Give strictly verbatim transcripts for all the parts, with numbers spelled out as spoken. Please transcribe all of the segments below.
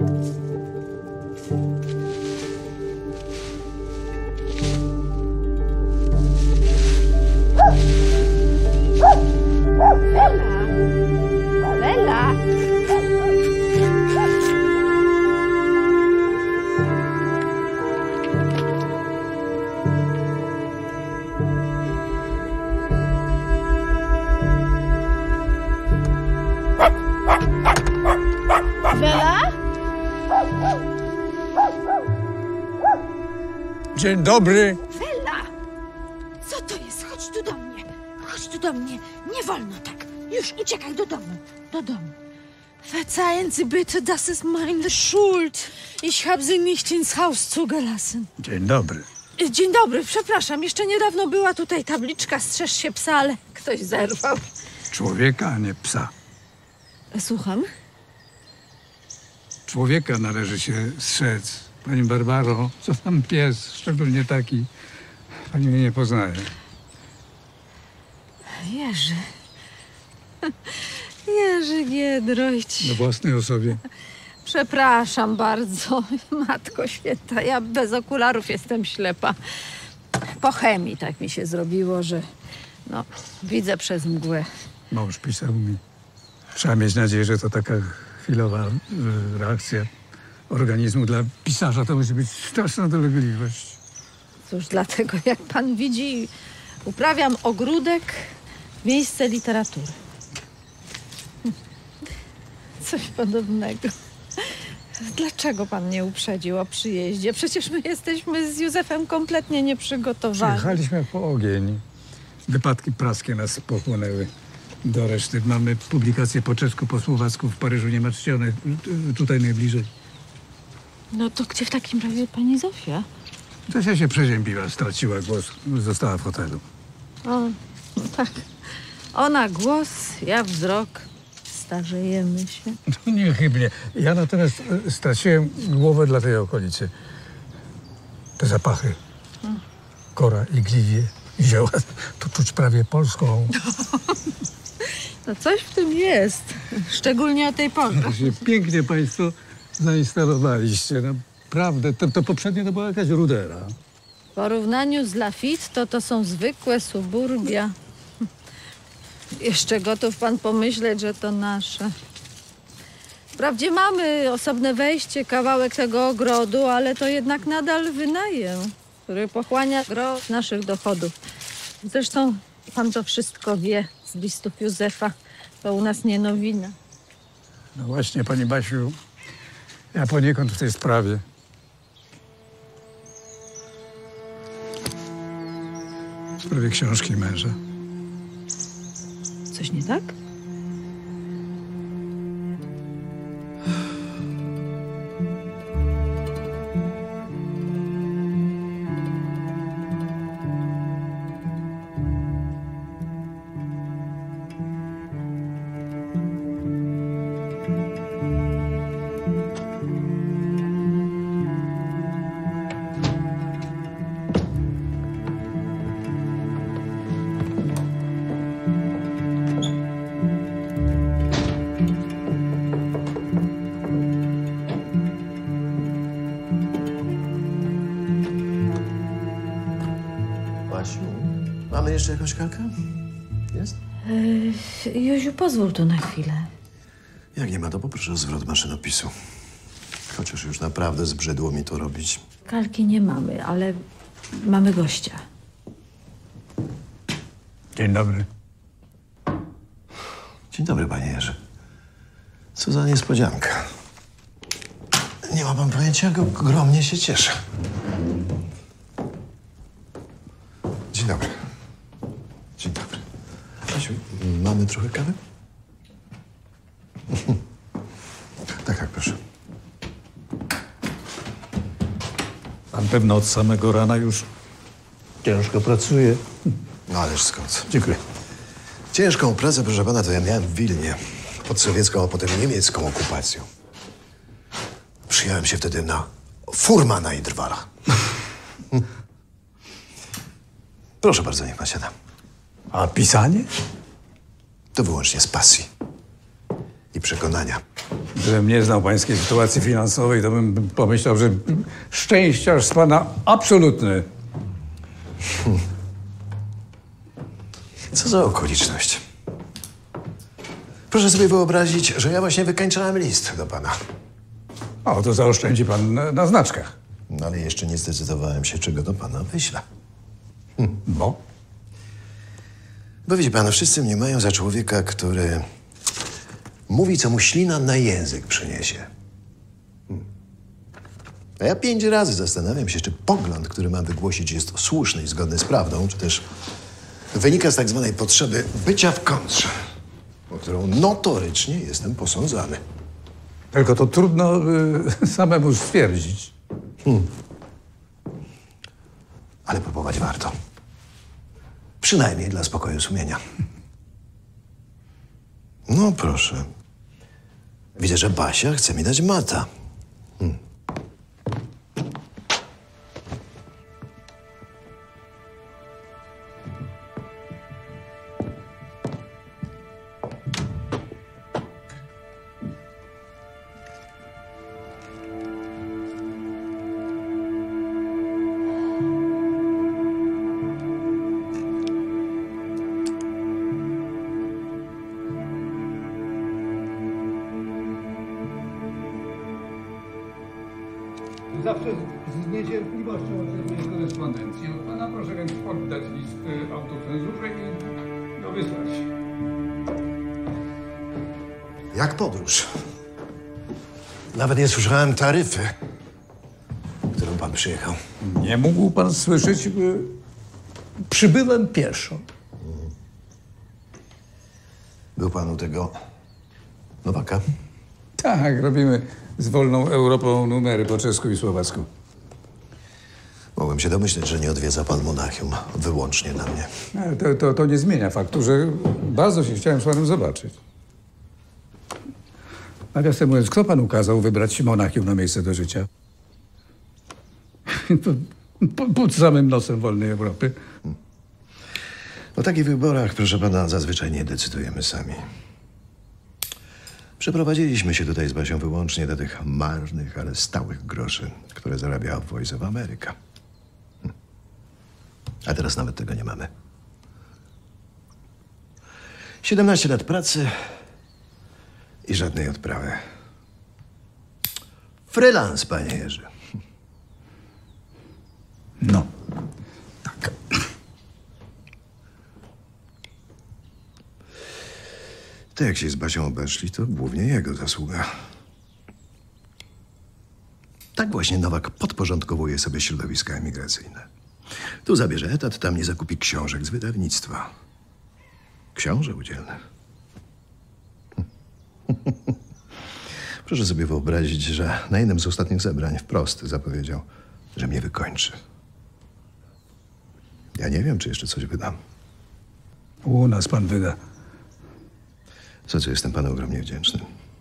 Bella! Bella? Dzień dobry. Bella! Co to jest? Chodź tu do mnie. Chodź tu do mnie. Nie wolno tak. Już uciekaj do domu. Do domu. Verzeihen Sie bitte, das ist meine Schuld. Ich habe Sie nicht ins Haus zugelassen. Dzień dobry. Dzień dobry, przepraszam. Jeszcze niedawno była tutaj tabliczka strzeż się psa, ale ktoś zerwał. Człowieka, a nie psa. Słucham? Człowieka należy się strzec. Pani Barbaro, co tam pies, szczególnie taki. Pani mnie nie poznaje. Jerzy. Jerzy Giedroyć. Na własnej osobie. Przepraszam bardzo, Matko Święta. Ja bez okularów jestem ślepa. Po chemii tak mi się zrobiło, że no, widzę przez mgłę. Mąż pisał mi. Trzeba mieć nadzieję, że to taka chwilowa y, reakcja organizmu. Dla pisarza to musi być straszna dolegliwość. Cóż, dlatego jak pan widzi, uprawiam ogródek, miejsce literatury. Coś podobnego. Dlaczego pan nie uprzedził o przyjeździe? Przecież my jesteśmy z Józefem kompletnie nieprzygotowani. Przyjechaliśmy jak po ogień. Wypadki praskie nas pochłonęły do reszty. Mamy publikacje po czesku, po słowacku w Paryżu. Nie ma czcionek. Tutaj najbliżej. No to gdzie w takim razie pani Zofia? Zosia się przeziębiła, straciła głos, została w hotelu. O, no tak. Ona głos, ja wzrok. Starzejemy się. No niechybnie. Ja natomiast e, straciłem głowę dla tej okolicy. Te zapachy. Kora, igliwie, zioła. To czuć prawie polską. No coś w tym jest. Szczególnie o tej porze. Pięknie państwo zainstalowaliście. Naprawdę. To, to poprzednio to była jakaś rudera. W porównaniu z Lafitte to to są zwykłe suburbia. Jeszcze gotów pan pomyśleć, że to nasze. Wprawdzie mamy osobne wejście, kawałek tego ogrodu, ale to jednak nadal wynajem, który pochłania gro naszych dochodów. Zresztą pan to wszystko wie z listów Józefa. To u nas nie nowina. No właśnie, pani Basiu, ja poniekąd w tej sprawie. W sprawie książki męża. Coś nie tak? Basiu, mamy jeszcze jakąś kalkę? Jest? Yy, Józiu, pozwól tu na chwilę. Jak nie ma, to poproszę o zwrot maszynopisu. Chociaż już naprawdę zbrzydło mi to robić. Kalki nie mamy, ale mamy gościa. Dzień dobry. Dzień dobry, panie Jerzy. Co za niespodzianka. Nie ma pan pojęcia, jak ogromnie się cieszę. Dzień dobry. Dzień dobry. Basiu, mamy trochę kawy? Tak, tak, proszę. Pan pewno od samego rana już ciężko pracuje. No ależ skąd? Dziękuję. Ciężką pracę, proszę pana, to ja miałem w Wilnie. Pod sowiecką, a potem niemiecką okupacją. Przyjąłem się wtedy na furmana i drwala. Proszę bardzo, niech pan siada. A pisanie? To wyłącznie z pasji i przekonania. Gdybym nie znał pańskiej sytuacji finansowej, to bym pomyślał, że szczęściarz z pana absolutny. Co za okoliczność. Proszę sobie wyobrazić, że ja właśnie wykańczałem list do pana. O, to zaoszczędzi pan na, na znaczkach. No ale jeszcze nie zdecydowałem się, czego do pana wyślę. Bo? Bo widzi pan, wszyscy mnie mają za człowieka, który mówi, co mu ślina na język przyniesie. Hmm. A ja pięć razy zastanawiam się, czy pogląd, który mam wygłosić, jest słuszny i zgodny z prawdą, czy też wynika z tak zwanej potrzeby bycia w kontrze, o którą notorycznie jestem posądzany. Tylko to trudno y, samemu stwierdzić. Ale próbować warto. Przynajmniej dla spokoju sumienia. No proszę. Widzę, że Basia chce mi dać mata. Hmm. Zawsze z niecierpliwością oczekuję korespondencji. Od pana proszę więc poddać list autocenzurze i go wysłać. Jak podróż. Nawet nie słyszałem taryfy, którą pan przyjechał. Nie mógł pan słyszeć, by przybyłem pieszo. Był pan u tego Nowaka? Tak, robimy z wolną Europą numery po czesku i słowacku. Mogłem się domyśleć, że nie odwiedza pan Monachium wyłącznie dla mnie. Ale to, to, to nie zmienia faktu, że bardzo się chciałem z panem zobaczyć. Nawiasem mówiąc, kto panu kazał wybrać Monachium na miejsce do życia? Pod, pod samym nosem wolnej Europy. O takich wyborach, proszę pana, zazwyczaj nie decydujemy sami. Przeprowadziliśmy się tutaj z Basią wyłącznie do tych marnych, ale stałych groszy, które zarabiała Voice of America. Hm. A teraz nawet tego nie mamy. siedemnaście lat pracy i żadnej odprawy. Freelance, panie Jerzy. No, tak. To jak się z Basią obeszli, to głównie jego zasługa. Tak właśnie Nowak podporządkowuje sobie środowiska emigracyjne. Tu zabierze etat, tam nie zakupi książek z wydawnictwa. Książę udzielny. Proszę sobie wyobrazić, że na jednym z ostatnich zebrań wprost zapowiedział, że mnie wykończy. Ja nie wiem, czy jeszcze coś wydam. U nas pan wyda. Za co jestem panu ogromnie wdzięczny.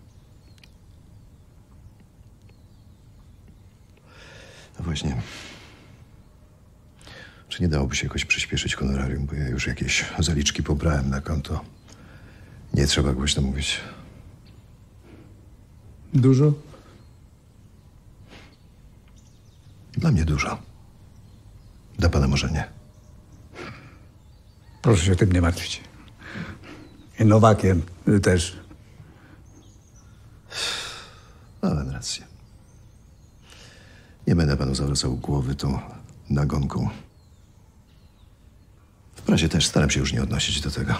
No właśnie. Czy nie dałoby się jakoś przyspieszyć honorarium, bo ja już jakieś zaliczki pobrałem na konto. Nie trzeba głośno mówić. Dużo? Dla mnie dużo. Dla pana może nie. Proszę się tym nie martwić. I Nowakiem też. Ma pan rację. Nie będę panu zawracał głowy tą nagonką. W prasie też staram się już nie odnosić do tego.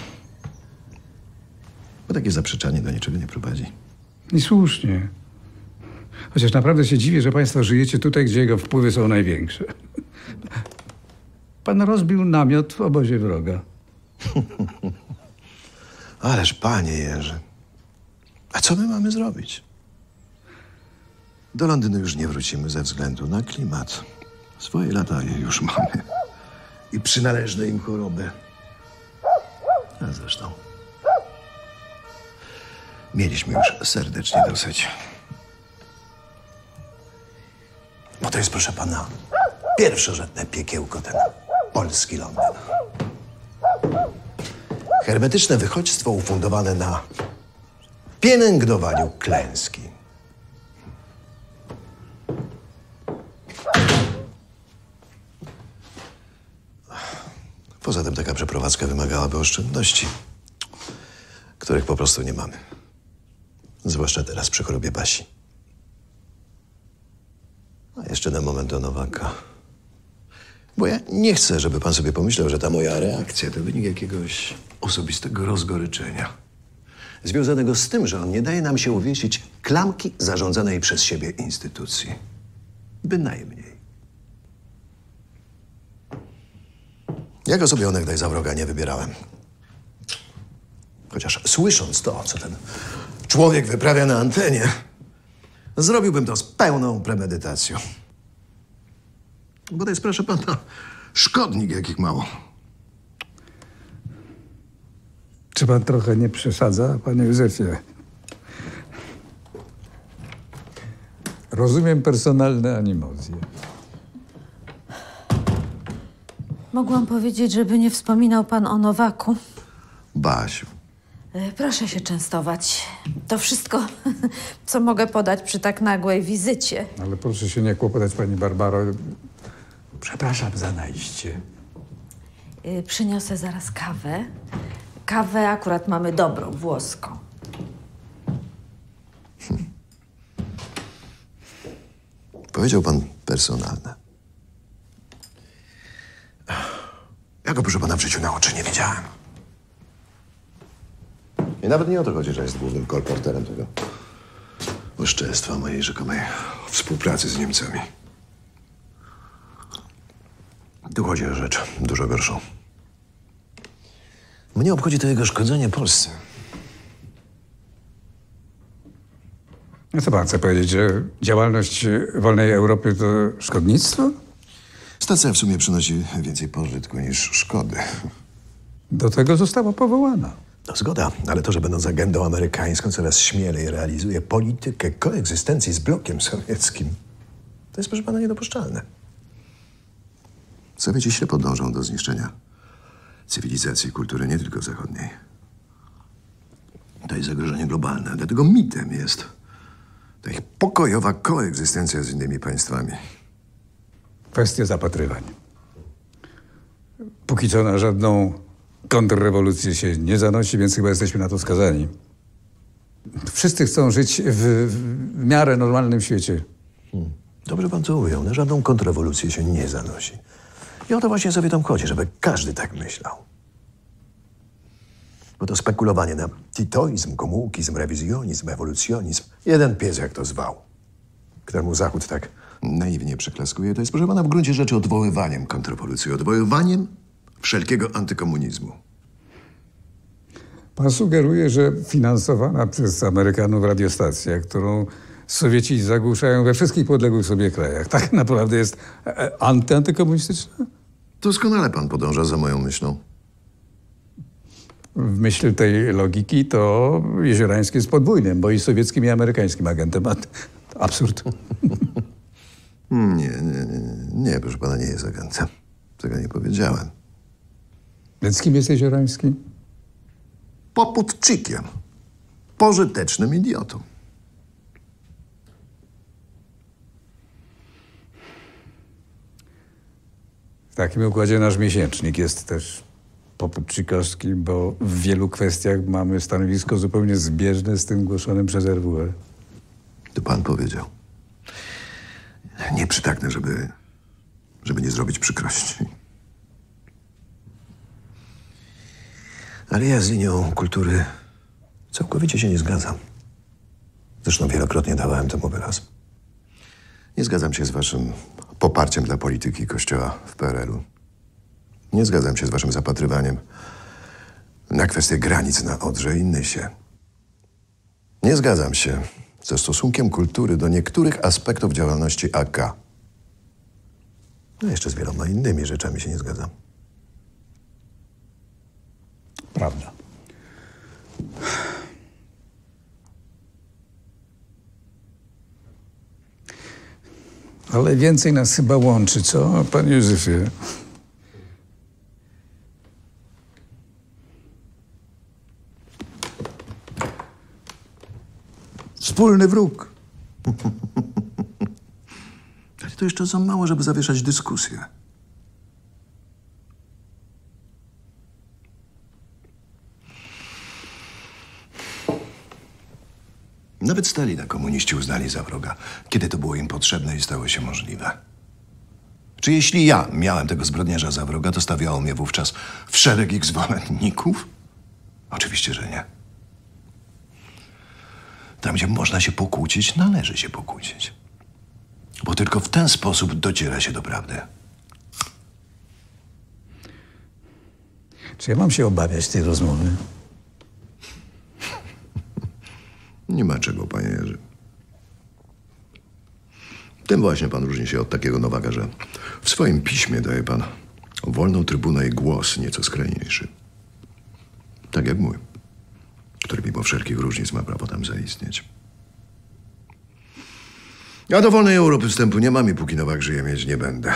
Bo takie zaprzeczanie do niczego nie prowadzi. I słusznie. Chociaż naprawdę się dziwię, że państwo żyjecie tutaj, gdzie jego wpływy są największe. Pan rozbił namiot w obozie wroga. Ależ panie Jerzy, a co my mamy zrobić? Do Londynu już nie wrócimy ze względu na klimat. Swoje lata już mamy. I przynależne im choroby. A zresztą mieliśmy już serdecznie dosyć. Bo to jest, proszę pana, pierwszorzędne piekiełko, ten polski Londyn. Hermetyczne wychodźstwo ufundowane na pielęgnowaniu klęski. Poza tym taka przeprowadzka wymagałaby oszczędności, których po prostu nie mamy. Zwłaszcza teraz przy chorobie Basi. A jeszcze na moment do Nowaka. Bo ja nie chcę, żeby pan sobie pomyślał, że ta moja reakcja to wynik jakiegoś osobistego rozgoryczenia. Związanego z tym, że on nie daje nam się uwiesić klamki zarządzanej przez siebie instytucji. Bynajmniej. Ja go sobie onegdaj za wroga nie wybierałem. Chociaż słysząc to, co ten człowiek wyprawia na antenie, zrobiłbym to z pełną premedytacją. Bo to jest, proszę pana, szkodnik jakich mało. Czy pan trochę nie przesadza, panie Józefie? Rozumiem personalne animozje. Mogłam powiedzieć, żeby nie wspominał pan o Nowaku. Basiu, E, Proszę się częstować. To wszystko, co mogę podać przy tak nagłej wizycie. Ale proszę się nie kłopotać, pani Barbaro. Przepraszam za najście. E, Przyniosę zaraz kawę. Kawę akurat mamy dobrą, włoską. powiedział pan personalne. Ja go, proszę pana, w życiu na oczy nie widziałem. I nawet nie o to chodzi, że jest głównym kolporterem tego oszczerstwa mojej rzekomej współpracy z Niemcami. Tu chodzi o rzecz dużo gorszą. Mnie obchodzi to jego szkodzenie Polsce. No co pan chce powiedzieć, że działalność wolnej Europy to szkodnictwo? Stacja w sumie przynosi więcej pożytku niż szkody. Do tego została powołana. No zgoda, ale to, że będąc agendą amerykańską coraz śmielej realizuje politykę koegzystencji z blokiem sowieckim, to jest, proszę pana, niedopuszczalne. Sowieci ślepo dążą do zniszczenia cywilizacji i kultury nie tylko zachodniej. To jest zagrożenie globalne, dlatego mitem jest ta ich pokojowa koegzystencja z innymi państwami. Kwestia zapatrywań. Póki co na żadną kontrrewolucję się nie zanosi, więc chyba jesteśmy na to skazani. Wszyscy chcą żyć w, w miarę normalnym świecie. Hmm. Dobrze pan to ujął. Na żadną kontrrewolucję się nie zanosi. I o to właśnie sobie tam chodzi, żeby każdy tak myślał. Bo to spekulowanie na titoizm, komułkizm, rewizjonizm, ewolucjonizm. Jeden pies, jak to zwał. Któremu Zachód tak naiwnie przyklaskuje, to jest, proszę pana, w gruncie rzeczy odwoływaniem kontrrewolucji, odwoływaniem wszelkiego antykomunizmu. Pan sugeruje, że finansowana przez Amerykanów radiostacja, którą Sowieci zagłuszają we wszystkich podległych sobie krajach, tak naprawdę jest antyantykomunistyczna? Doskonale pan podąża za moją myślą. W myśl tej logiki to Jeziorański jest podwójnym, bo i sowieckim, i amerykańskim agentem. Absurd. Nie, nie, nie, nie, proszę pana, nie jest agentem. Tego nie powiedziałem. Więc kim jest Jeziorański? Poputczykiem. Pożytecznym idiotą. W takim układzie nasz miesięcznik jest też poputczykowski, bo w wielu kwestiach mamy stanowisko zupełnie zbieżne z tym głoszonym przez R W R. To pan powiedział. Nie przytaknę, żeby, żeby nie zrobić przykrości. Ale ja z linią kultury całkowicie się nie zgadzam. Zresztą wielokrotnie dawałem temu wyraz. Nie zgadzam się z waszym poparciem dla polityki Kościoła w P R L-u. Nie zgadzam się z waszym zapatrywaniem na kwestię granic na Odrze i Nysie. Nie zgadzam się ze stosunkiem kultury do niektórych aspektów działalności A K. No jeszcze z wieloma innymi rzeczami się nie zgadzam. Prawda. Ale więcej nas chyba łączy, co, panie Józefie? Wspólny wróg. Ale to jeszcze za mało, żeby zawieszać dyskusję. Nawet Stalina komuniści uznali za wroga, kiedy to było im potrzebne i stało się możliwe. Czy jeśli ja miałem tego zbrodniarza za wroga, to stawiało mnie wówczas w szereg ich zwolenników? Oczywiście, że nie. Tam, gdzie można się pokłócić, należy się pokłócić. Bo tylko w ten sposób dociera się do prawdy. Czy ja mam się obawiać tej rozmowy? Nie ma czego, panie Jerzy. Tym właśnie pan różni się od takiego Nowaka, że w swoim piśmie daje pan wolną trybunę i głos nieco skrajniejszy. Tak jak mój, który mimo wszelkich różnic ma prawo tam zaistnieć. Ja do wolnej Europy wstępu nie mam i póki Nowak żyje, mieć nie będę.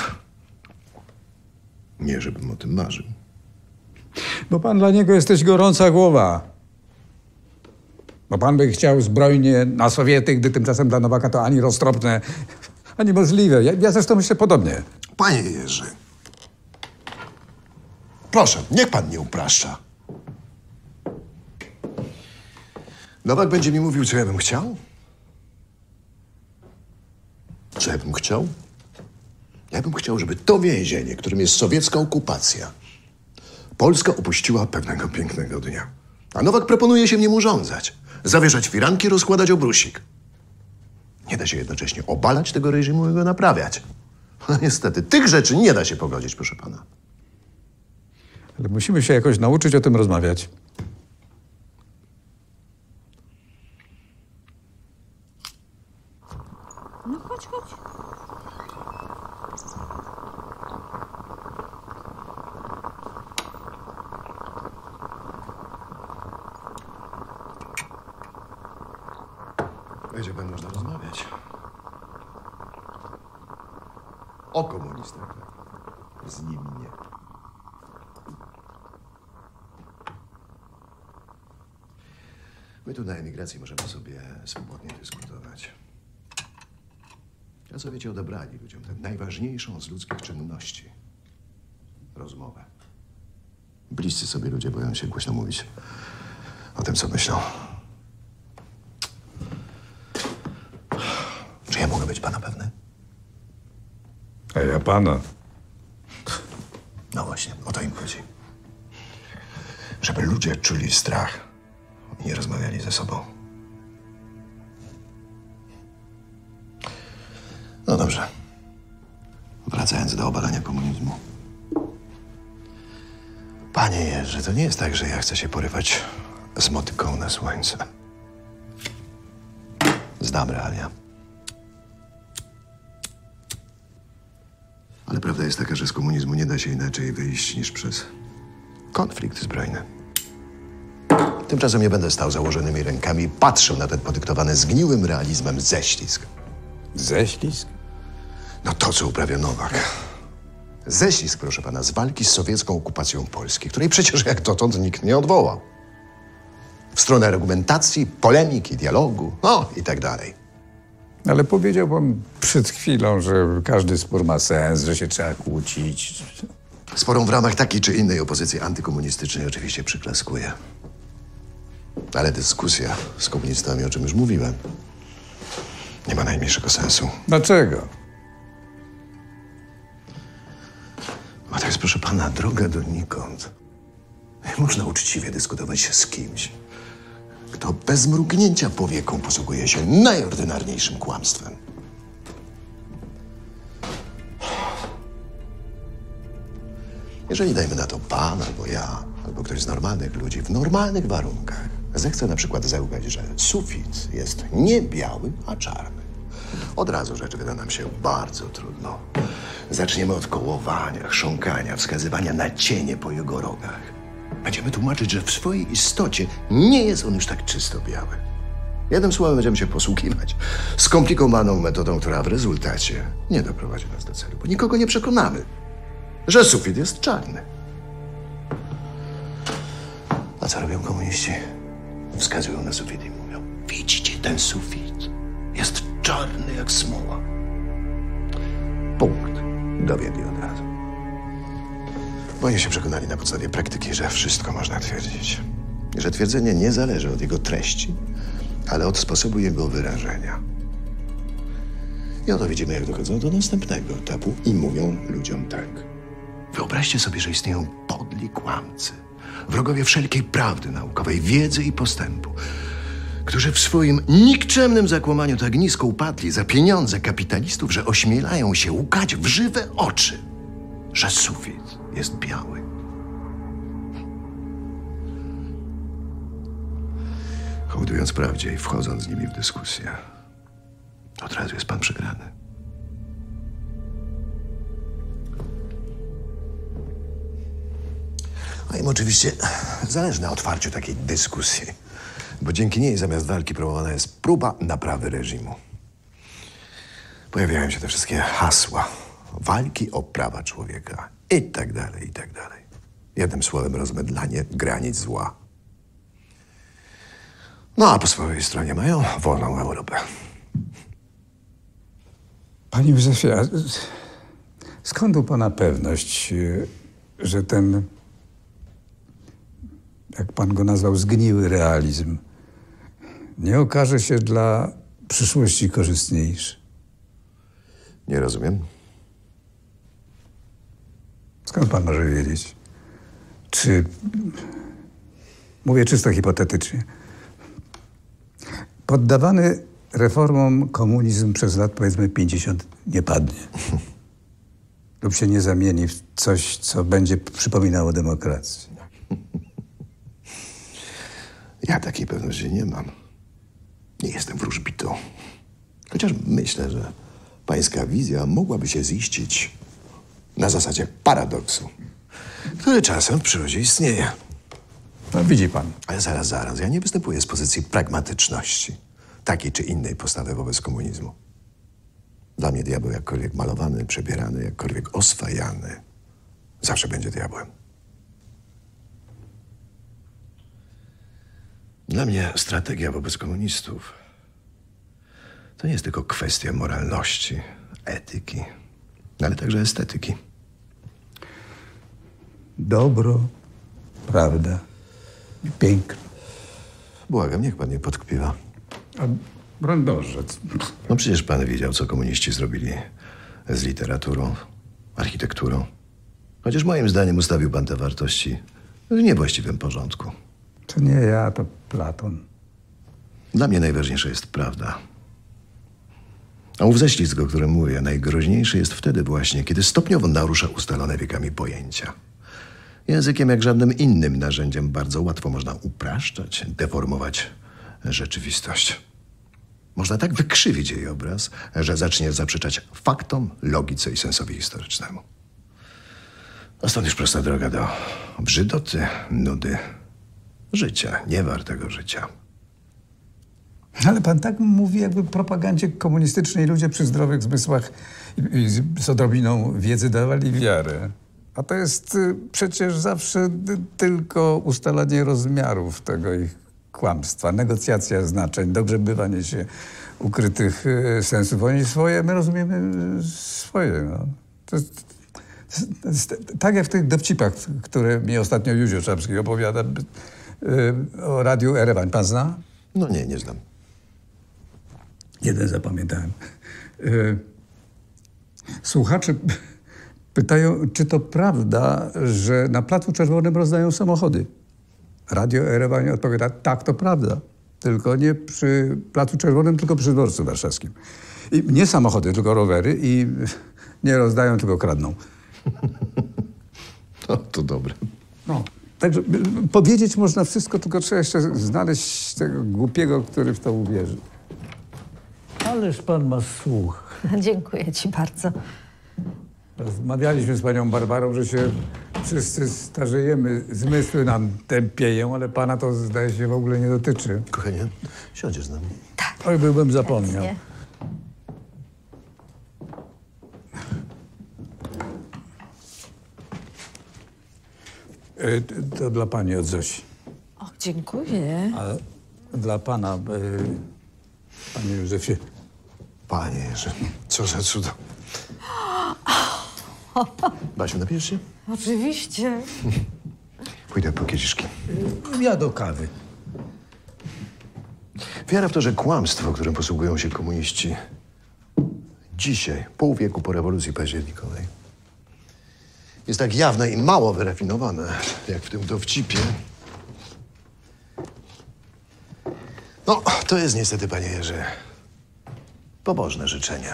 Nie, żebym o tym marzył. Bo pan dla niego jesteś gorąca głowa. Bo pan by chciał zbrojnie na Sowiety, gdy tymczasem dla Nowaka to ani roztropne, ani możliwe. Ja, ja zresztą myślę podobnie. Panie Jerzy, proszę, niech pan nie upraszcza. Nowak będzie mi mówił, co ja bym chciał? Co ja bym chciał? Ja bym chciał, żeby to więzienie, którym jest sowiecka okupacja, Polska opuściła pewnego pięknego dnia. A Nowak proponuje się nim urządzać. Zawieszać firanki, rozkładać obrusik. Nie da się jednocześnie obalać tego reżimu i go naprawiać. No niestety, tych rzeczy nie da się pogodzić, proszę pana. Ale musimy się jakoś nauczyć o tym rozmawiać. No chodź, chodź. Będzie pan można rozmawiać. O komunistach. Z nimi nie. My tu na emigracji możemy sobie swobodnie dyskutować. A Sowieci odebrali ludziom tę najważniejszą z ludzkich czynności. Rozmowę. Bliscy sobie ludzie boją się głośno mówić o tym, co myślą. Czy ja mogę być pana pewny? A ja pana. No właśnie, o to im chodzi. Żeby ludzie czuli strach i nie rozmawiali ze sobą. No dobrze. Wracając do obalania komunizmu. Panie Jerzy, to nie jest tak, że ja chcę się porywać z motyką na słońce. Znam realia. Ale prawda jest taka, że z komunizmu nie da się inaczej wyjść niż przez konflikt zbrojny. Tymczasem nie będę stał założonymi rękami i patrzył na ten podyktowany zgniłym realizmem ześlizg. Ześlizg? No to, co uprawia Nowak. Ześlizg, proszę pana, z walki z sowiecką okupacją Polski, której przecież jak dotąd nikt nie odwołał. W stronę argumentacji, polemiki, dialogu, no i tak dalej. Ale powiedział pan przed chwilą, że każdy spór ma sens, że się trzeba kłócić. Sporom w ramach takiej czy innej opozycji antykomunistycznej oczywiście przyklaskuję. Ale dyskusja z komunistami, o czym już mówiłem, nie ma najmniejszego sensu. Dlaczego? A to jest, proszę pana, droga donikąd. Nie można uczciwie dyskutować z kimś, kto bez mrugnięcia powieką posługuje się najordynarniejszym kłamstwem. Jeżeli, dajmy na to, pan albo ja, albo ktoś z normalnych ludzi w normalnych warunkach zechce na przykład zełgać, że sufit jest nie biały, a czarny, od razu rzecz wyda nam się bardzo trudno. Zaczniemy od kołowania, chrząkania, wskazywania na cienie po jego rogach. Będziemy tłumaczyć, że w swojej istocie nie jest on już tak czysto biały. Jednym słowem będziemy się posługiwać skomplikowaną metodą, która w rezultacie nie doprowadzi nas do celu, bo nikogo nie przekonamy, że sufit jest czarny. A co robią komuniści? Wskazują na sufit i mówią: widzicie, ten sufit jest czarny jak smoła. Punkt. Dowiedli od razu. Bo oni się przekonali na podstawie praktyki, że wszystko można twierdzić. I że twierdzenie nie zależy od jego treści, ale od sposobu jego wyrażenia. I oto widzimy, jak dochodzą do następnego etapu i mówią ludziom tak. Wyobraźcie sobie, że istnieją podli kłamcy, wrogowie wszelkiej prawdy naukowej, wiedzy i postępu, którzy w swoim nikczemnym zakłamaniu tak nisko upadli za pieniądze kapitalistów, że ośmielają się łkać w żywe oczy, że sufit jest biały. Hołdując prawdzie i wchodząc z nimi w dyskusję, od razu jest pan przegrany. A im oczywiście zależy na otwarciu takiej dyskusji, bo dzięki niej zamiast walki promowana jest próba naprawy reżimu. Pojawiają się te wszystkie hasła walki o prawa człowieka i tak dalej, i tak dalej. Jednym słowem rozmydlanie granic zła. No a po swojej stronie mają wolną Europę. Panie Józefie, a skąd u pana pewność, że ten, jak pan go nazwał, zgniły realizm nie okaże się dla przyszłości korzystniejszy? Nie rozumiem. Skąd pan może wiedzieć? Czy, mówię czysto hipotetycznie, poddawany reformom komunizm przez lat, powiedzmy, pięćdziesiąt nie padnie. Lub się nie zamieni w coś, co będzie przypominało demokrację. Ja takiej pewności nie mam. Nie jestem wróżbitą. Chociaż myślę, że pańska wizja mogłaby się ziścić na zasadzie paradoksu, który czasem w przyrodzie istnieje. No widzi pan. Ale zaraz, zaraz. Ja nie występuję z pozycji pragmatyczności takiej czy innej postawy wobec komunizmu. Dla mnie diabeł jakkolwiek malowany, przebierany, jakkolwiek oswajany, zawsze będzie diabłem. Dla mnie strategia wobec komunistów to nie jest tylko kwestia moralności, etyki, ale także estetyki. Dobro, prawda i piękno. Błagam, niech pan nie podkpiwa. A broń Boże. No przecież pan wiedział, co komuniści zrobili z literaturą, architekturą. Chociaż moim zdaniem ustawił pan te wartości w niewłaściwym porządku. To nie ja, to Platon. Dla mnie najważniejsza jest prawda. A ów ześlizg, o którym mówię, najgroźniejszy jest wtedy właśnie, kiedy stopniowo narusza ustalone wiekami pojęcia. Językiem jak żadnym innym narzędziem bardzo łatwo można upraszczać, deformować rzeczywistość. Można tak wykrzywić jej obraz, że zacznie zaprzeczać faktom, logice i sensowi historycznemu. A stąd już prosta droga do brzydoty, nudy, życia, niewartego życia. Ale pan tak mówi, jakby propagandzie komunistycznej ludzie przy zdrowych zmysłach i, i z, z odrobiną wiedzy dawali wiarę. A to jest y, przecież zawsze y, tylko ustalanie rozmiarów tego ich kłamstwa, negocjacja znaczeń, dogrzebywanie się ukrytych y, sensów. Oni swoje, my rozumiemy y, swoje. No. To jest, to jest, tak jak w tych dowcipach, które mi ostatnio Józio Czapski opowiada y, o Radiu Erewań. Pan zna? No nie, nie znam. Jeden zapamiętałem. Y, słuchacze pytają, czy to prawda, że na Placu Czerwonym rozdają samochody. Radio Erewań odpowiada, tak, to prawda. Tylko nie przy Placu Czerwonym, tylko przy dworcu warszawskim. I nie samochody, tylko rowery i nie rozdają, tylko kradną. To, to dobre. No. Także y, powiedzieć można wszystko, tylko trzeba jeszcze znaleźć tego głupiego, który w to uwierzy. Ależ pan ma słuch. Dziękuję ci bardzo. Rozmawialiśmy z panią Barbarą, że się wszyscy starzejemy, zmysły nam tępieją, ale pana to zdaje się w ogóle nie dotyczy. Kochanie, siądziesz z nami. Oj, byłbym zapomniał. Nie. Y, To dla pani od Zosi. O, dziękuję. A dla pana, y, panie Józefie. Panie Jerzy, co za cudo. Basiu, napijesz się? Oczywiście. Pójdę po kieliszki. Ja do kawy. Wiara w to, że kłamstwo, którym posługują się komuniści dzisiaj, pół wieku po rewolucji październikowej, jest tak jawne i mało wyrafinowane, jak w tym dowcipie. No, to jest niestety, panie Jerzy, pobożne życzenie.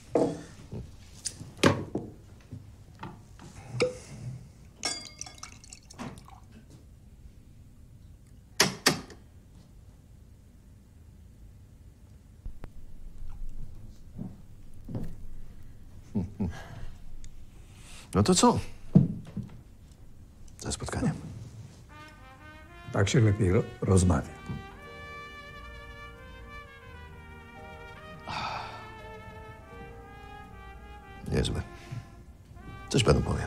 No to co? Za spotkanie. Tak się lepiej ro- rozmawia. Niezłe. Coś panu powiem.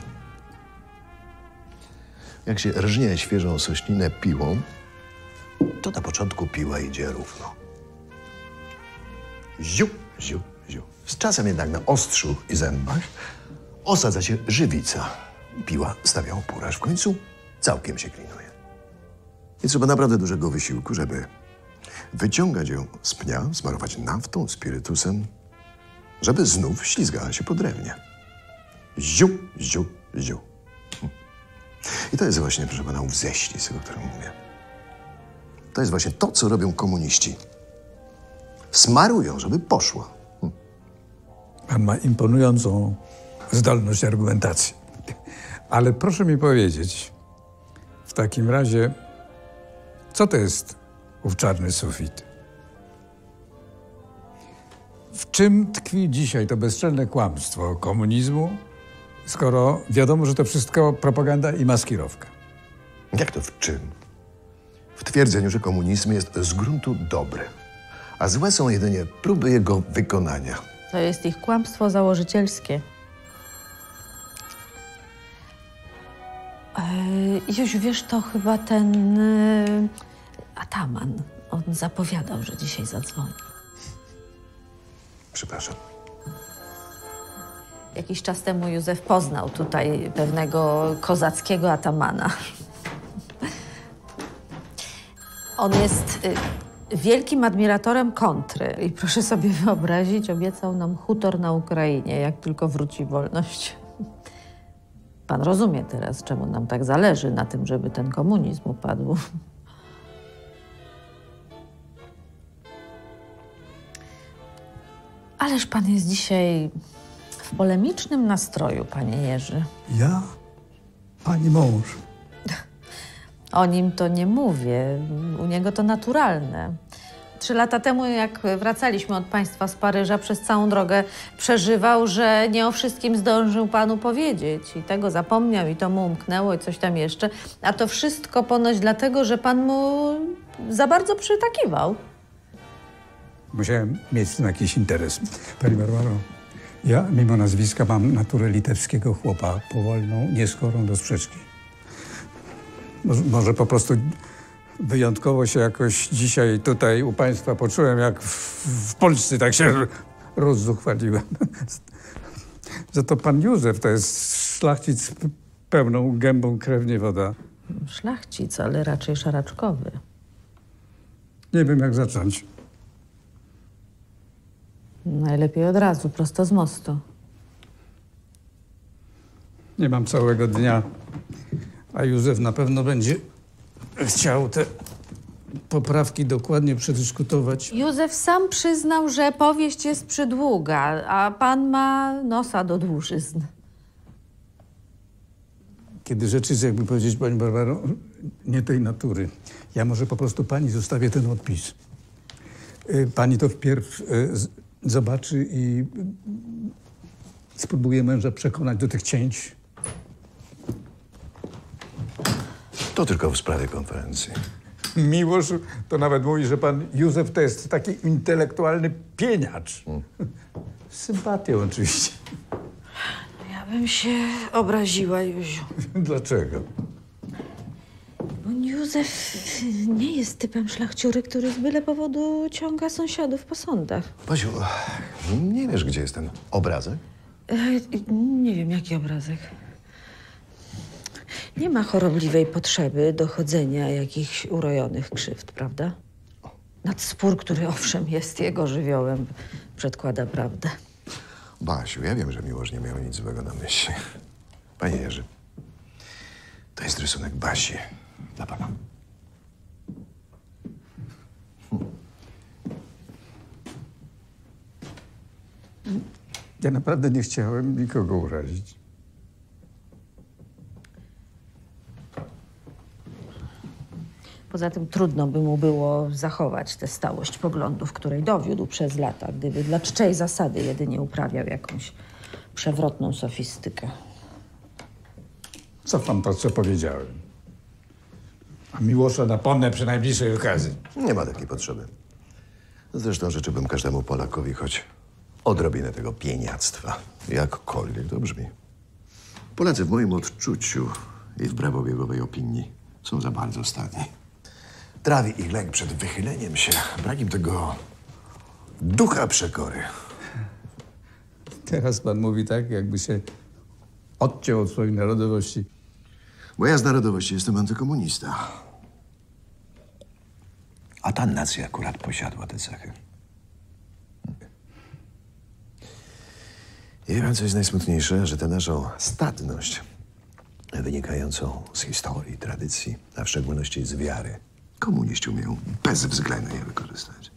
Jak się rżnie świeżą sośninę piłą, to na początku piła idzie równo. Ziu, ziu, ziu. Z czasem jednak na ostrzu i zębach osadza się żywica. Piła stawia opór, aż w końcu całkiem się klinuje. I trzeba naprawdę dużego wysiłku, żeby wyciągać ją z pnia, smarować naftą, spirytusem, żeby znów ślizgała się po drewnie. Ziu, ziu, ziu. I to jest właśnie, proszę pana, ów ześlizg, o którym mówię. To jest właśnie to, co robią komuniści. Smarują, żeby poszło. Pan ma imponującą zdolność argumentacji. Ale proszę mi powiedzieć, w takim razie, co to jest ów czarny sufit? W czym tkwi dzisiaj to bezczelne kłamstwo komunizmu, skoro wiadomo, że to wszystko propaganda i maskirowka? Jak to w czym? W twierdzeniu, że komunizm jest z gruntu dobry, a złe są jedynie próby jego wykonania. To jest ich kłamstwo założycielskie. Yy, Józiu, wiesz, to chyba ten yy, ataman. On zapowiadał, że dzisiaj zadzwoni. Przepraszam. Jakiś czas temu Józef poznał tutaj pewnego kozackiego atamana. On jest y, wielkim admiratorem kontry i proszę sobie wyobrazić, obiecał nam hutor na Ukrainie, jak tylko wróci wolność. Pan rozumie teraz, czemu nam tak zależy na tym, żeby ten komunizm upadł. Ależ pan jest dzisiaj w polemicznym nastroju, panie Jerzy. Ja? Pani mąż. O nim to nie mówię. U niego to naturalne. Trzy lata temu, jak wracaliśmy od państwa z Paryża, przez całą drogę przeżywał, że nie o wszystkim zdążył panu powiedzieć. I tego zapomniał, i to mu umknęło, i coś tam jeszcze. A to wszystko ponoć dlatego, że pan mu za bardzo przytakiwał. Musiałem mieć w tym jakiś interes. Pani Barbaro, ja mimo nazwiska mam naturę litewskiego chłopa, powolną, nieskorą do sprzeczki. Może, może po prostu wyjątkowo się jakoś dzisiaj tutaj u państwa poczułem, jak w, w Polsce tak się rozzuchwaliłem. Za to pan Józef to jest szlachcic z pełną gębą krewnie woda. Szlachcic, ale raczej szaraczkowy. Nie wiem, jak zacząć. Najlepiej od razu, prosto z mostu. Nie mam całego dnia, a Józef na pewno będzie chciał te poprawki dokładnie przedyskutować. Józef sam przyznał, że powieść jest przydługa, a pan ma nosa do dłużyzn. Kiedy rzeczy jest, jakby powiedzieć, pani Barbaro, nie tej natury. Ja może po prostu pani zostawię ten odpis. Y, Pani to wpierw y, z- zobaczy i y, spróbuje męża przekonać do tych cięć. To tylko w sprawie konferencji. Miłosz to nawet mówi, że pan Józef to jest taki intelektualny pieniacz. Z sympatią oczywiście. Ja bym się obraziła, Józiu. Dlaczego? Bo Józef nie jest typem szlachciury, który z byle powodu ciąga sąsiadów po sądach. Basiu, nie wiesz, gdzie jest ten obrazek? E, nie wiem, jaki obrazek. Nie ma chorobliwej potrzeby dochodzenia jakichś urojonych krzywd, prawda? nad spór, który owszem jest jego żywiołem, przedkłada prawdę. Basiu, ja wiem, że Miłosz nie miał nic złego na myśli. Panie Jerzy, to jest rysunek Basi dla pana. Ja naprawdę nie chciałem nikogo urazić. Poza tym trudno by mu było zachować tę stałość poglądów, której dowiódł przez lata, gdyby dla czczej zasady jedynie uprawiał jakąś przewrotną sofistykę. Cofam to, co powiedziałem. A Miłosza napomnę przy najbliższej okazji. Nie ma takiej potrzeby. Zresztą życzyłbym każdemu Polakowi choć odrobinę tego pieniactwa. Jakkolwiek to brzmi. Polacy w moim odczuciu i wbrew obiegowej opinii są za bardzo stadni. Trawi ich lęk przed wychyleniem się, brak im tego ducha przekory. Teraz pan mówi tak, jakby się odciął od swojej narodowości. Bo ja z narodowości jestem antykomunista. A ta nacja akurat posiadła te cechy. I wie pan, co jest najsmutniejsze? Że tę naszą statność wynikającą z historii, tradycji, a w szczególności z wiary, komuniści umieją bezwzględnie wykorzystać.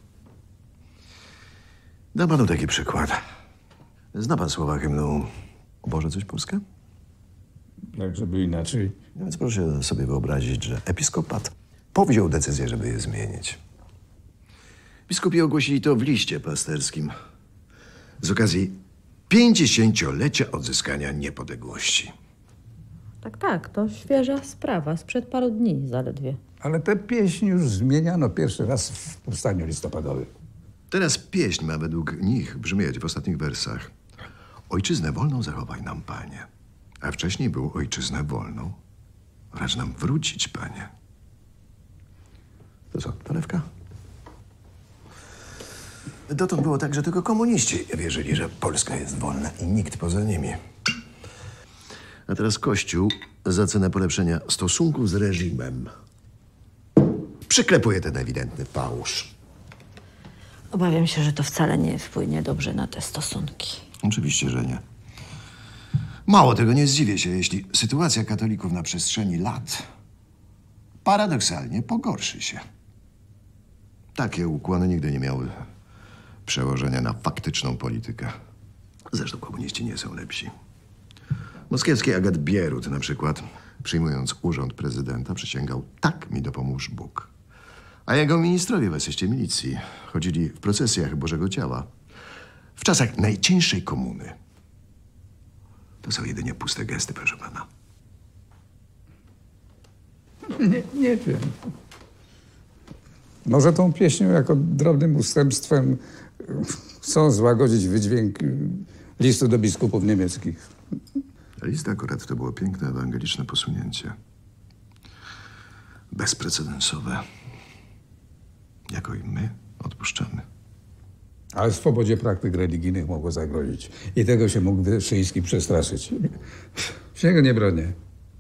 Dam panu taki przykład. Zna pan słowa hymnu O Boże, coś Polskę? Tak, żeby inaczej. No więc proszę sobie wyobrazić, że episkopat powziął decyzję, żeby je zmienić. Biskupi ogłosili to w liście pasterskim z okazji pięćdziesięciolecia odzyskania niepodległości. Tak, tak, to świeża sprawa, sprzed paru dni zaledwie. Ale tę pieśń już zmieniano pierwszy raz w powstaniu listopadowym. Teraz pieśń ma według nich brzmieć w ostatnich wersach: Ojczyznę wolną zachowaj nam, Panie. A wcześniej było Ojczyznę wolną racz nam wrócić, Panie. To co, polewka? Dotąd było tak, że tylko komuniści wierzyli, że Polska jest wolna i nikt poza nimi. A teraz Kościół za cenę polepszenia stosunków z reżimem przyklepuje ten ewidentny fałsz. Obawiam się, że to wcale nie wpłynie dobrze na te stosunki. Oczywiście, że nie. Mało tego, nie zdziwię się, jeśli sytuacja katolików na przestrzeni lat paradoksalnie pogorszy się. Takie ukłony nigdy nie miały przełożenia na faktyczną politykę. Zresztą komuniści nie są lepsi. Moskiewski Agat Bierut na przykład, przyjmując urząd prezydenta, przysięgał: tak mi dopomóż Bóg. A jego ministrowie w asyście milicji chodzili w procesjach Bożego Ciała. W czasach najcieńszej komuny. To są jedynie puste gesty, proszę pana. Nie, nie wiem. Może tą pieśnią jako drobnym ustępstwem chcą złagodzić wydźwięk listu do biskupów niemieckich. List akurat to było piękne ewangeliczne posunięcie. Bezprecedensowe. Jako i my odpuszczamy. Ale swobodzie praktyk religijnych mogło zagrozić. I tego się mógł Wyszyński przestraszyć. Się go nie bronię.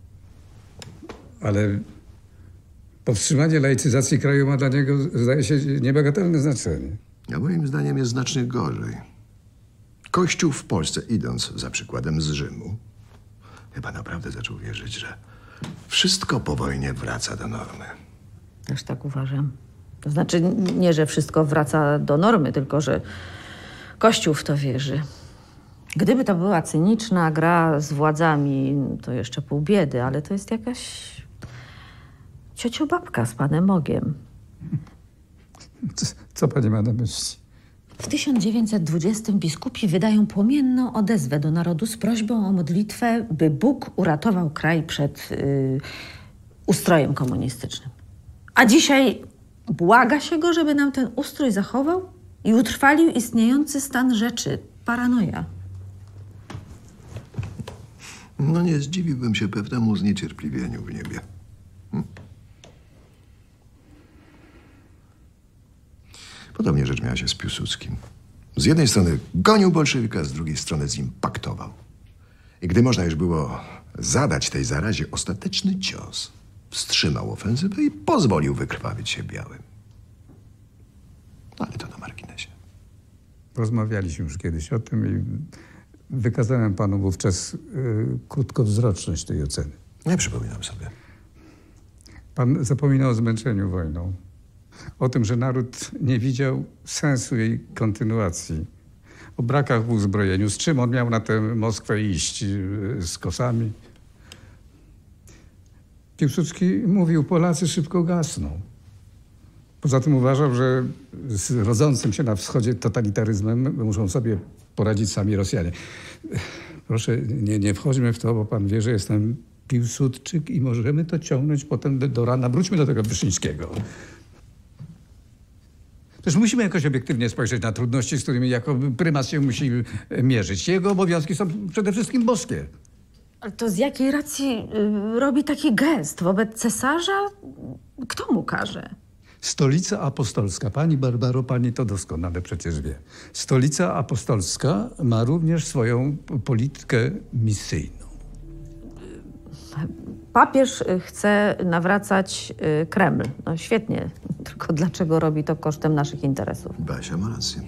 Ale powstrzymanie laicyzacji kraju ma dla niego, zdaje się, niebagatelne znaczenie. A moim zdaniem jest znacznie gorzej. Kościół w Polsce, idąc za przykładem z Rzymu, chyba naprawdę zaczął wierzyć, że wszystko po wojnie wraca do normy. Też tak uważam. To znaczy nie, że wszystko wraca do normy, tylko że Kościół w to wierzy. Gdyby to była cyniczna gra z władzami, to jeszcze pół biedy, ale to jest jakaś ciociobabka z Panem Bogiem. Co, co pani ma na myśli? W tysiąc dziewięćset dwudziestym biskupi wydają płomienną odezwę do narodu z prośbą o modlitwę, by Bóg uratował kraj przed yy, ustrojem komunistycznym. A dzisiaj błaga się go, żeby nam ten ustrój zachował i utrwalił istniejący stan rzeczy. Paranoja. No nie zdziwiłbym się pewnemu zniecierpliwieniu w niebie. Hm? Podobnie rzecz miała się z Piłsudskim. Z jednej strony gonił bolszewika, z drugiej strony z nim paktował. I gdy można już było zadać tej zarazie ostateczny cios, wstrzymał ofensywę i pozwolił wykrwawić się białym. Ale to na marginesie. Rozmawialiśmy już kiedyś o tym i wykazałem panu wówczas y, krótkowzroczność tej oceny. Nie przypominam sobie. Pan zapomina o zmęczeniu wojną. O tym, że naród nie widział sensu jej kontynuacji. O brakach w uzbrojeniu. Z czym on miał na tę Moskwę iść? Y, Z kosami? Piłsudski mówił, Polacy szybko gasną. Poza tym uważał, że z rodzącym się na wschodzie totalitaryzmem muszą sobie poradzić sami Rosjanie. Proszę, nie, nie wchodźmy w to, bo pan wie, że jestem Piłsudczyk i możemy to ciągnąć potem do, do rana. Wróćmy do tego Wyszyńskiego. Też musimy jakoś obiektywnie spojrzeć na trudności, z którymi jako prymas się musi mierzyć. Jego obowiązki są przede wszystkim boskie. Ale to z jakiej racji y, robi taki gest wobec cesarza? Kto mu każe? Stolica Apostolska, pani Barbaro, pani to doskonale przecież wie. Stolica Apostolska ma również swoją p- politykę misyjną. Papież y, chce nawracać y, Kreml. No świetnie, tylko dlaczego robi to kosztem naszych interesów? Basia ma rację.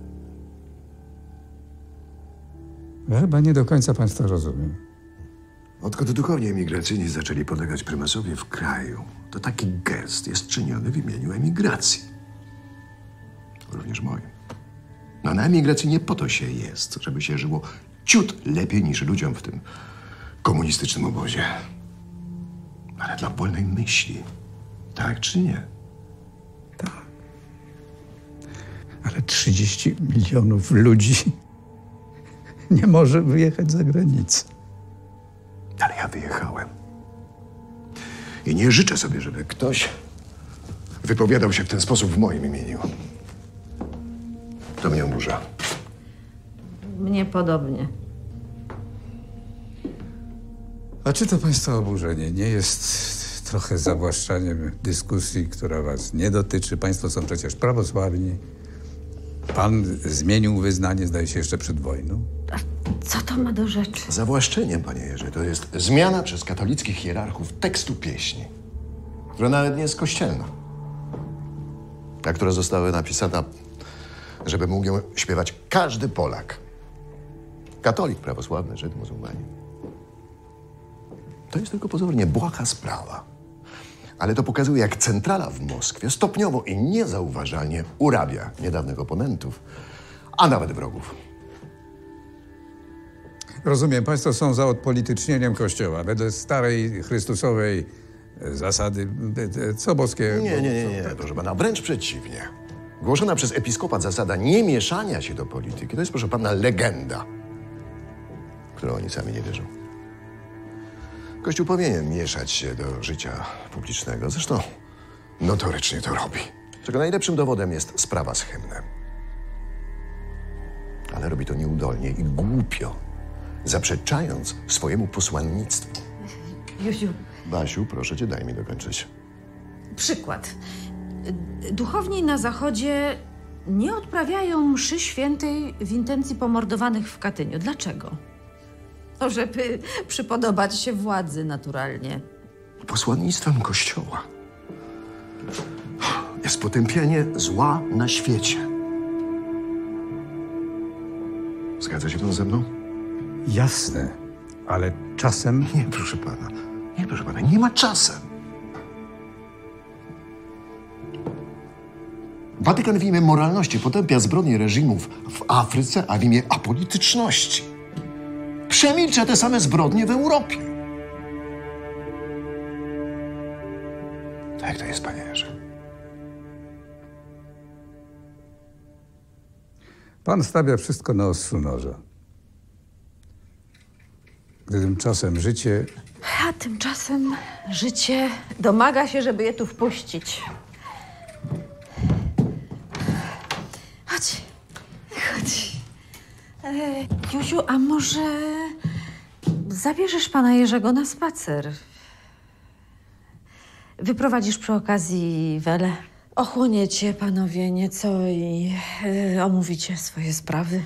Ja chyba nie do końca państwa rozumiem. Odkąd duchowni emigracyjni zaczęli podlegać prymasowi w kraju, to taki gest jest czyniony w imieniu emigracji. Również moim. No na emigracji nie po to się jest, żeby się żyło ciut lepiej niż ludziom w tym komunistycznym obozie. Ale dla wolnej myśli. Tak czy nie? Ale trzydzieści milionów ludzi nie może wyjechać za granicę. Ale ja wyjechałem. I nie życzę sobie, żeby ktoś wypowiadał się w ten sposób w moim imieniu. To mnie oburza. Mnie podobnie. A czy to państwa oburzenie nie jest trochę zawłaszczaniem dyskusji, która was nie dotyczy? Państwo są przecież prawosławni. Pan zmienił wyznanie, zdaje się, jeszcze przed wojną. Co to ma do rzeczy? Zawłaszczeniem, panie Jerzy, to jest zmiana przez katolickich hierarchów tekstu pieśni, która nawet nie jest kościelna. Ta, która została napisana, żeby mógł ją śpiewać każdy Polak. Katolik, prawosławny, Żyd, muzułmanin. To jest tylko pozornie błaha sprawa. Ale to pokazuje, jak centrala w Moskwie stopniowo i niezauważalnie urabia niedawnych oponentów, a nawet wrogów. Rozumiem, państwo są za odpolitycznieniem Kościoła. Wedle starej chrystusowej zasady, co boskie... Nie, nie, nie, nie, proszę pana, wręcz przeciwnie. Głoszona przez episkopat zasada nie mieszania się do polityki to jest, proszę pana, legenda, w którą oni sami nie wierzą. Kościół powinien mieszać się do życia publicznego. Zresztą notorycznie to robi. Czego najlepszym dowodem jest sprawa z hymnem. Ale robi to nieudolnie i głupio, zaprzeczając swojemu posłannictwu. Józiu, Basiu, proszę cię, daj mi dokończyć. przykład. Duchowni na Zachodzie nie odprawiają mszy świętej w intencji pomordowanych w Katyniu. Dlaczego? To żeby przypodobać się władzy naturalnie. Posłannictwem Kościoła jest potępienie zła na świecie. Zgadza się pan ze mną? Jasne, ale czasem... Nie, proszę pana. Nie, proszę pana, nie ma czasem. Watykan w imię moralności potępia zbrodnie reżimów w Afryce, a w imię apolityczności przemilcza te same zbrodnie w Europie. Tak to jest, panie Jerzy. Pan stawia wszystko na ostrzu noża. Gdy tymczasem życie... A tymczasem życie domaga się, żeby je tu wpuścić. Chodź, chodź. E, Józiu, a może zabierzesz pana Jerzego na spacer? Wyprowadzisz przy okazji Welę. Ochłoniecie panowie nieco i e, omówicie swoje sprawy.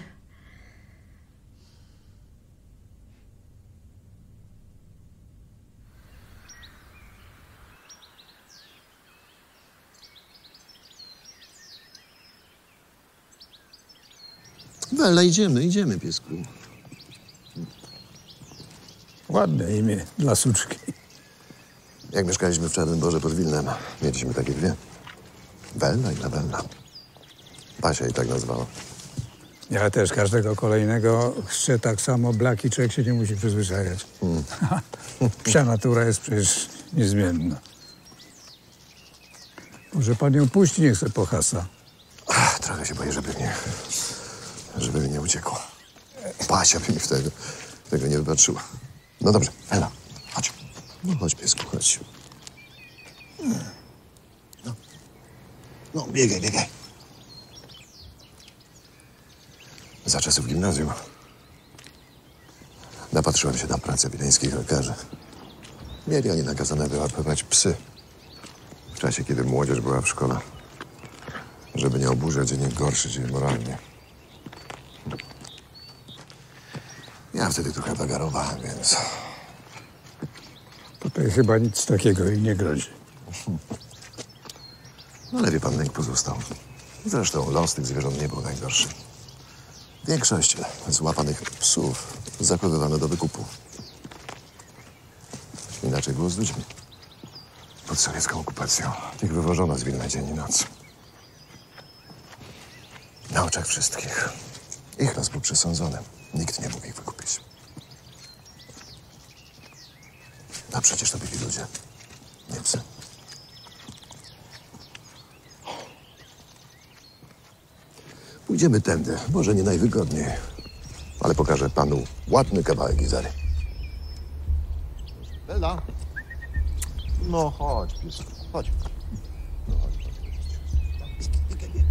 Wella, idziemy, idziemy, piesku. Ładne imię dla suczki. Jak mieszkaliśmy w Czarnym Borze pod Wilnem, mieliśmy takie dwie. Wella i Nawella. Basia jej tak nazwała. Ja też każdego kolejnego chrzczę tak samo blaki, człowiek się nie musi przyzwyczajać. Hmm. Psia natura jest przecież niezmienna. Może pan ją puści, niech se pohasa. Ach, trochę się boję, żeby mnie, żeby mi nie uciekło. Basia by mi wtedy tego nie wybaczyła. No dobrze, Ela, chodź. No chodź, piesku, chodź. No, no biegaj, biegaj. Za czasów gimnazjum napatrzyłem się na pracę wileńskich lekarzy. Mieli oni nakazane wyłapywać psy w czasie, kiedy młodzież była w szkole, żeby nie oburzać i nie gorszyć jej moralnie. Ja wtedy trochę wagarowałem, więc... Tutaj chyba nic takiego jej nie grozi. No ale wie pan, lęk pozostał. Zresztą los tych zwierząt nie był najgorszy. Większość złapanych psów zakładowano do wykupu. Inaczej było z ludźmi. Pod sowiecką okupacją tych wywożono z Wilna dzień i noc. Na oczach wszystkich. Ich los był przesądzony. Nikt nie mógł ich wykupić. A przecież to byli ludzie, nie psy. Pójdziemy tędy, może nie najwygodniej, ale pokażę panu ładny kawałek Izary. Bela. No chodź, piesku, chodź. No chodź, chodź. Biegaj, biegaj.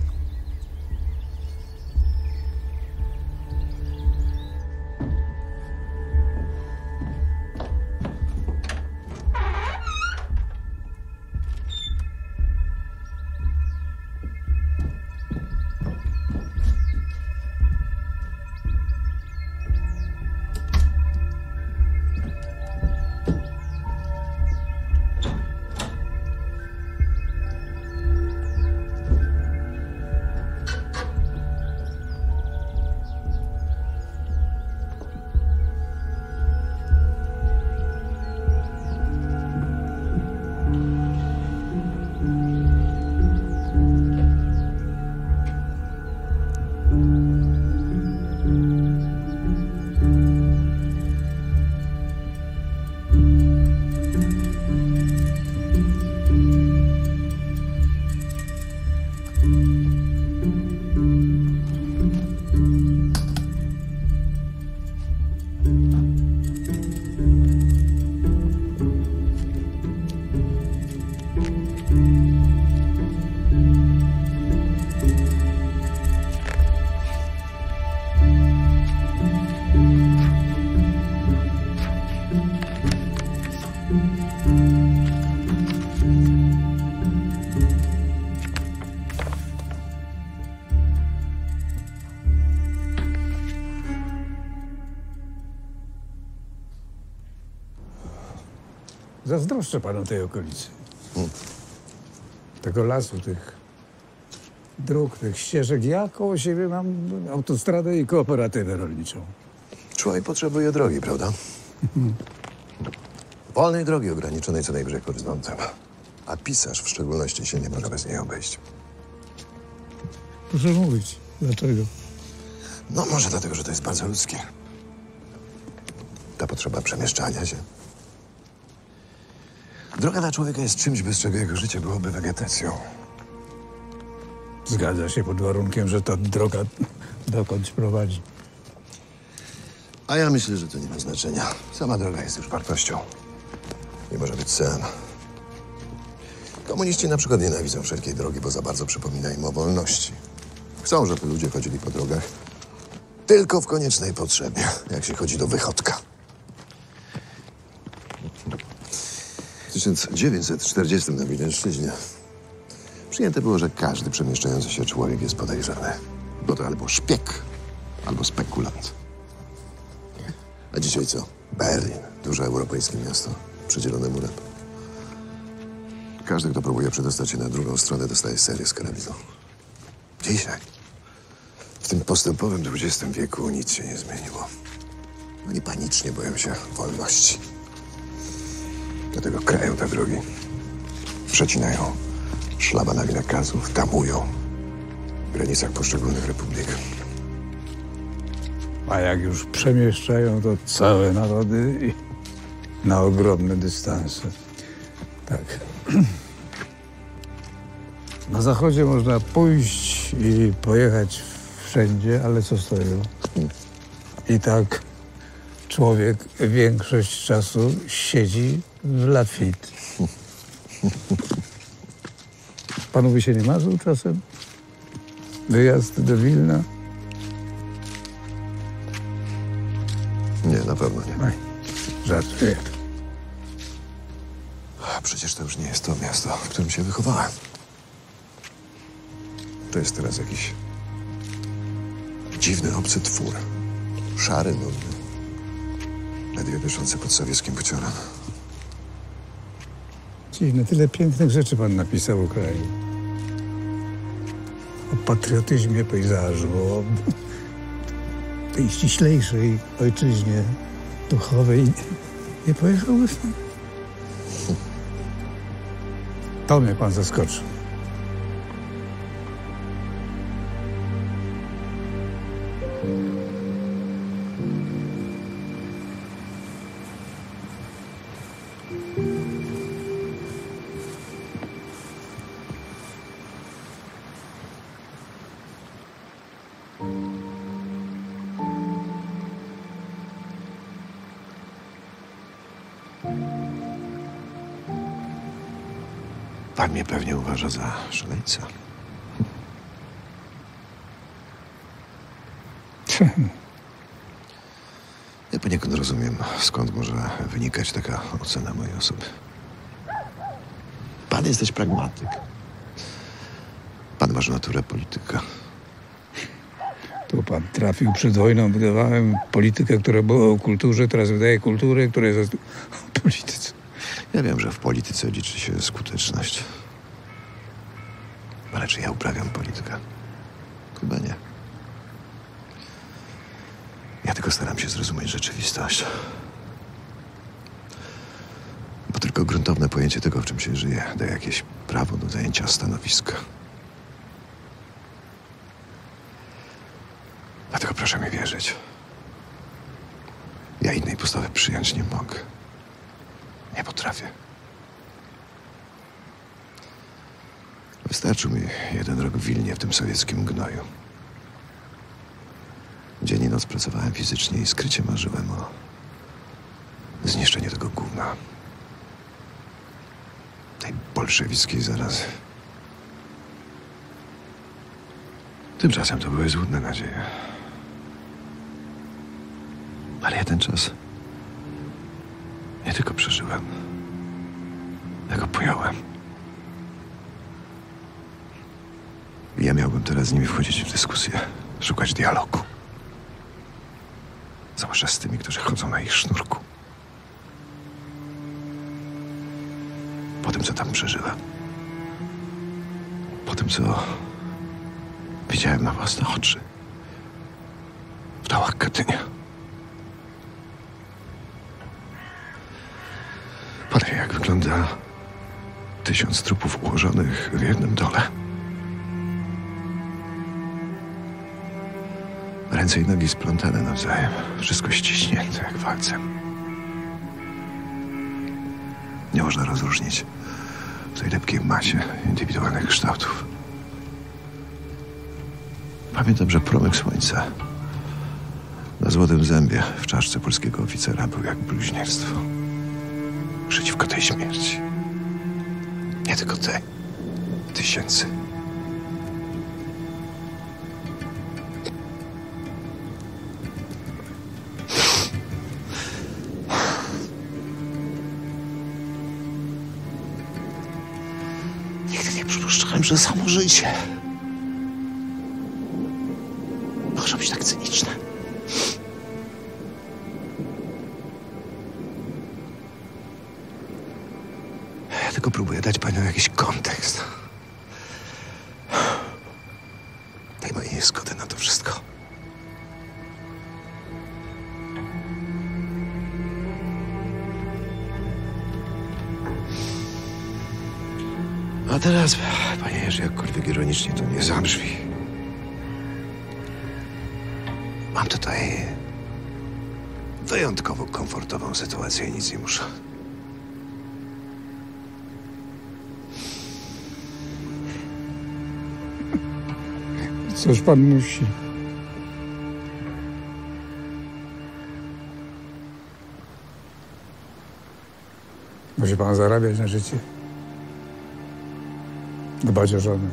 Zazdroszczę panu tej okolicy. Tego lasu, tych dróg, tych ścieżek. Ja koło siebie mam autostradę i kooperatywę rolniczą. Człowiek potrzebuje drogi, prawda? Wolnej drogi ograniczonej co najwyżej horyzontem. A pisarz w szczególności się nie może bez niej obejść. Proszę mówić. Dlaczego? No może dlatego, że to jest bardzo ludzkie. Ta potrzeba przemieszczania się. Droga dla człowieka jest czymś, bez czego jego życie byłoby wegetacją. Zgadza się pod warunkiem, że ta droga dokądś prowadzi. A ja myślę, że to nie ma znaczenia. Sama droga jest już wartością. Nie może być sen. Komuniści na przykład nienawidzą wszelkiej drogi, bo za bardzo przypomina im o wolności. Chcą, żeby ludzie chodzili po drogach tylko w koniecznej potrzebie, jak się chodzi do wychodka. W tysiąc dziewięćset czterdziestym na Wileńszczyźnie przyjęte było, że każdy przemieszczający się człowiek jest podejrzany. Bo to albo szpieg, albo spekulant. A dzisiaj co? Berlin, duże europejskie miasto, przedzielone murem. Każdy, kto próbuje przedostać się na drugą stronę, dostaje serię z karabinu. Dzisiaj, w tym postępowym dwudziestym wieku nic się nie zmieniło. Oni panicznie boją się wolności. Dlatego krają te drogi. Przecinają szlabanami nakazów, tamują w granicach poszczególnych republik. A jak już przemieszczają, to całe narody i na ogromne dystanse. Tak. Na zachodzie można pójść i pojechać wszędzie, ale co z tego? I tak człowiek większość czasu siedzi w Lafitte. Panu by się nie marzył czasem? Wyjazd do Wilna? Nie, na pewno nie. Oj, żartuję. A przecież to już nie jest to miasto, w którym się wychowałem. To jest teraz jakiś dziwny, obcy twór. Szary, nudny. Ledwie dyszący pod sowieckim buciorem. Dziwne, tyle pięknych rzeczy pan napisał o kraju. O patriotyzmie pejzażu, o tej ściślejszej ojczyźnie duchowej. Nie pojechałby pan? To mnie pan zaskoczył. Pan mnie pewnie uważa za szaleńca. Ja poniekąd rozumiem, skąd może wynikać taka ocena mojej osoby. Pan jesteś pragmatyk. Pan masz naturę polityka. Tu pan trafił przed wojną, wydawałem politykę, która była o kulturze, teraz wydaję kulturę, która jest o polityce. Ja wiem, że w polityce liczy się skuteczność. Ale czy ja uprawiam politykę? Chyba nie. Ja tylko staram się zrozumieć rzeczywistość. Bo tylko gruntowne pojęcie tego, w czym się żyje, daje jakieś prawo do zajęcia stanowiska. Dlatego proszę mi wierzyć. Ja innej postawy przyjąć nie mogę. Nie potrafię. Wystarczył mi jeden rok w Wilnie, w tym sowieckim gnoju. Dzień i noc pracowałem fizycznie i skrycie marzyłem o zniszczeniu tego gówna. Tej bolszewickiej zarazy. Tymczasem to były złudne nadzieje. Ale ja ten czas nie tylko przeżyłem, ja go pojąłem. I ja miałbym teraz z nimi wchodzić w dyskusję, szukać dialogu. Zwłaszcza z tymi, którzy chodzą na ich sznurku. Po tym, co tam przeżyłem. Po tym, co widziałem na własne oczy. W dołach Katynia. Po tym, jak wygląda tysiąc trupów ułożonych w jednym dole. Ręce i nogi splątane nawzajem. Wszystko ściśnięte jak walcem. Nie można rozróżnić w tej lepkiej masie indywidualnych kształtów. Pamiętam, że promyk słońca na złotym zębie w czaszce polskiego oficera był jak bluźnierstwo. Przeciwko tej śmierci. Nie tylko tej. Tysięcy. Nigdy nie przypuszczałem, że samo życie może być tak cyniczne. Ja tylko próbuję dać paniom jakiś kontekst tej mojej niezgody na to wszystko. A teraz, panie Jerzy, jakkolwiek ironicznie to nie zabrzmi. Mam tutaj wyjątkowo komfortową sytuację i nic nie muszę. Cóż pan musi? Musi pan zarabiać na życie. Dbać o żonę.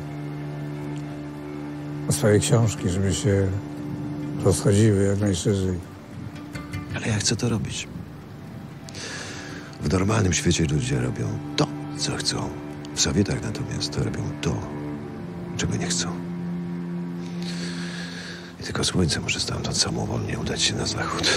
O swoje książki, żeby się rozchodziły jak najszerzej. Ale ja chcę to robić. W normalnym świecie ludzie robią to, co chcą. W Sowietach natomiast robią to, czego nie chcą. I tylko słońce może stamtąd samowolnie udać się na zachód.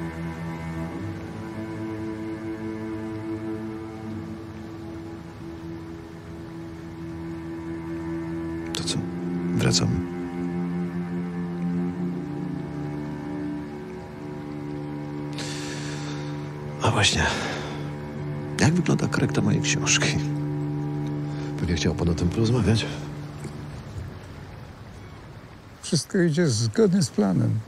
To co? Wracamy. A właśnie, jak wygląda korekta mojej książki? Pewnie chciał pan o tym porozmawiać. Wszystko idzie zgodnie z planem.